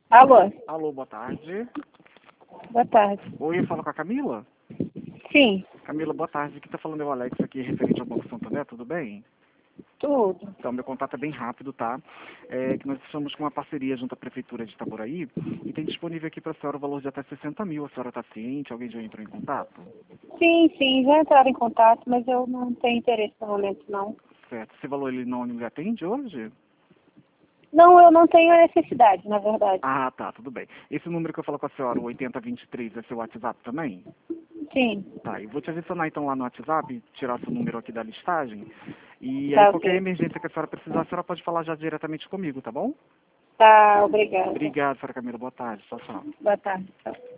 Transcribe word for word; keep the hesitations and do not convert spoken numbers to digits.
Alô? Alô, boa tarde. Boa tarde. Oi, eu falo com a Camila? Sim, Camila, boa tarde. Aqui tá falando é o Alex aqui, referente ao Banco Santander, tudo bem? tudo. Então, meu contato é bem rápido, tá? É que nós estamos com uma parceria junto à Prefeitura de Itaboraí e tem disponível aqui para a senhora o valor de até sessenta mil. A senhora está ciente? Alguém já entrou em contato? Sim, sim, já entraram em contato, mas eu não tenho interesse no momento, não. Certo. Esse valor ele não lhe atende hoje? Não, eu não tenho a necessidade, na verdade. Ah, tá, tudo bem. Esse número que eu falo com a senhora, o oitenta vinte e três, é seu WhatsApp também? Sim, Tá, eu vou te adicionar então lá no WhatsApp, tirar seu número aqui da listagem. E aí tá qualquer ok. emergência que a senhora precisar, a senhora pode falar já diretamente comigo, tá bom? Tá, obrigada. Obrigado, senhora Camila. Boa tarde. Tchau, tchau. Boa tarde. Tchau.